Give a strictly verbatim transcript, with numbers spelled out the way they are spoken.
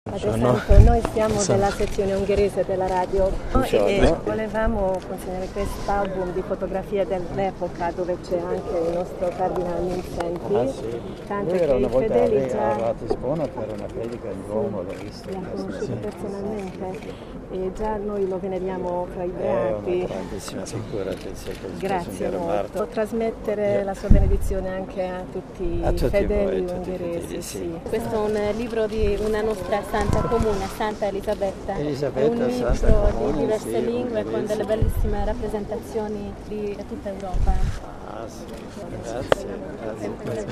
Ad esempio, noi siamo della sezione ungherese della radio e volevamo consegnare quest'album di fotografie dell'epoca dove c'è anche il nostro Cardinale Mindszenty. Ah, sì. Tanto Lui che era una i volta fedeli a già Ratisbona per una predica in Duomo, l'ho visto. l'ha conosciuto Sì. personalmente e già noi lo veneriamo fra i È beati. una grandissima figura del secolo Grazie molto. Marto. Trasmettere Io- la sua benedizione anche a tutti A i tutti fedeli voi, tutti i ungheresi. fedeli, sì. Sì. Questo è un libro di una nostra santa comune, Santa Elisabetta. Elisabetta, è un libro Santa Comune, di diverse sì, lingue con ungherese. delle bellissime rappresentazioni di tutta Europa. Ah, sì. Grazie, grazie.